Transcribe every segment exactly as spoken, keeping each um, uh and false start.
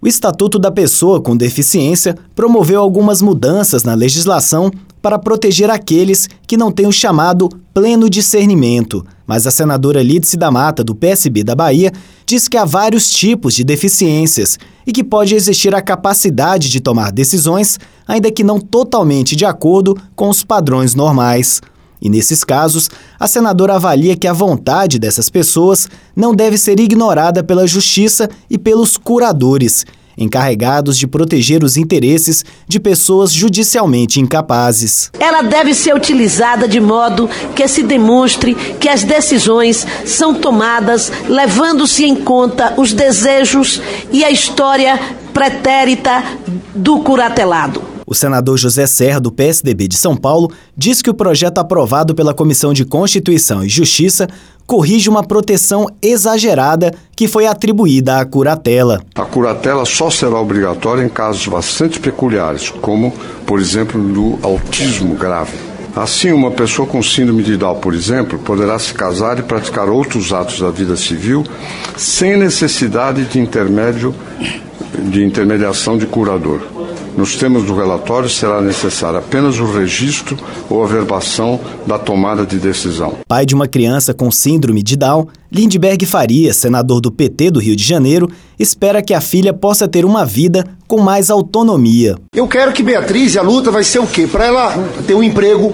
O Estatuto da Pessoa com Deficiência promoveu algumas mudanças na legislação para proteger aqueles que não têm o chamado pleno discernimento. Mas a senadora Lídice da Mata, do P S B da Bahia, diz que há vários tipos de deficiências e que pode existir a capacidade de tomar decisões, ainda que não totalmente de acordo com os padrões normais. E nesses casos, a senadora avalia que a vontade dessas pessoas não deve ser ignorada pela Justiça e pelos curadores, encarregados de proteger os interesses de pessoas judicialmente incapazes. Ela deve ser utilizada de modo que se demonstre que as decisões são tomadas levando-se em conta os desejos e a história pretérita do curatelado. O senador José Serra, do P S D B de São Paulo, diz que o projeto aprovado pela Comissão de Constituição e Justiça corrige uma proteção exagerada que foi atribuída à curatela. A curatela só será obrigatória em casos bastante peculiares, como, por exemplo, do autismo grave. Assim, uma pessoa com síndrome de Down, por exemplo, poderá se casar e praticar outros atos da vida civil sem necessidade de intermédio, de intermediação de curador. Nos termos do relatório, será necessário apenas o registro ou averbação da tomada de decisão. Pai de uma criança com síndrome de Down, Lindbergh Farias, senador do P T do Rio de Janeiro, espera que a filha possa ter uma vida com mais autonomia. Eu quero que Beatriz, a luta vai ser o quê? Para ela ter um emprego,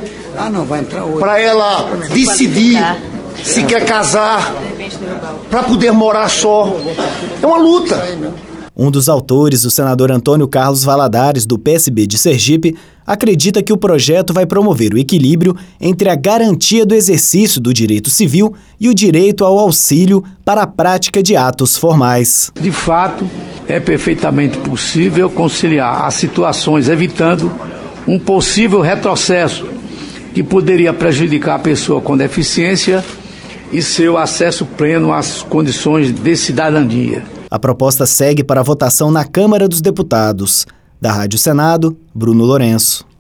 para ela decidir se quer casar, para poder morar só. É uma luta. Um dos autores, o senador Antônio Carlos Valadares, do P S B de Sergipe, acredita que o projeto vai promover o equilíbrio entre a garantia do exercício do direito civil e o direito ao auxílio para a prática de atos formais. De fato, é perfeitamente possível conciliar as situações, evitando um possível retrocesso que poderia prejudicar a pessoa com deficiência e seu acesso pleno às condições de cidadania. A proposta segue para a votação na Câmara dos Deputados. Da Rádio Senado, Bruno Lourenço.